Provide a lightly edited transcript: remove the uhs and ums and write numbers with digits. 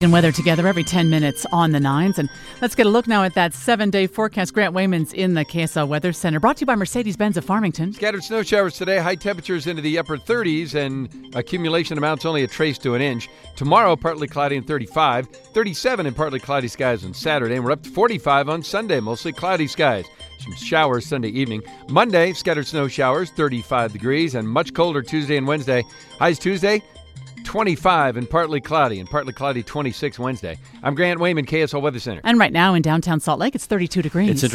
And weather together every 10 minutes on the nines. And let's get a look now at that 7-day forecast. Grant Wayman's in the KSL Weather Center. Brought to you by Mercedes-Benz of Farmington. Scattered snow showers today. High temperatures into the upper 30s and accumulation amounts only a trace to an inch. Tomorrow, partly cloudy and 35. 37 and partly cloudy skies on Saturday. And we're up to 45 on Sunday. Mostly cloudy skies. Some showers Sunday evening. Monday, scattered snow showers, 35 degrees. And much colder Tuesday and Wednesday. Highs Tuesday, 25 and partly cloudy 26 Wednesday. I'm Grant Wayman, KSL Weather Center. And right now in downtown Salt Lake, it's 32 degrees.